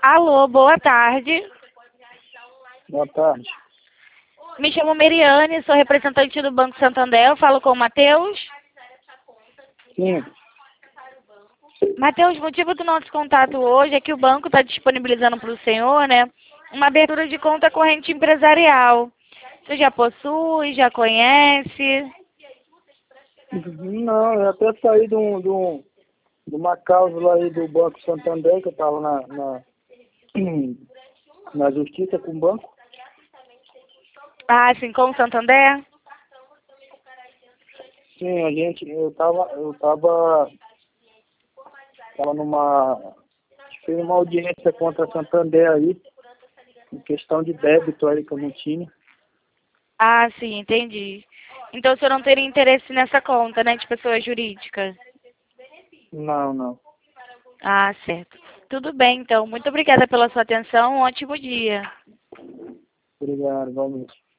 Alô, boa tarde. Boa tarde. Me chamo Meriane, sou representante do Banco Santander. Eu falo com o Matheus. Sim. Matheus, o motivo do nosso contato hoje é que o banco está disponibilizando para o senhor, né, uma abertura de conta corrente empresarial. Você já possui, já conhece? Não, eu até saí de uma cláusula aí do Banco Santander, que eu estava na justiça com o banco. Ah, sim, com o Santander? Sim, fiz uma audiência contra a Santander aí, em questão de débito aí que eu não tinha. Ah, sim, entendi. Então o senhor não teria interesse nessa conta, né, de pessoa jurídica? Não, não. Ah, certo. Tudo bem, então. Muito obrigada pela sua atenção. Um ótimo dia. Obrigado, igualmente.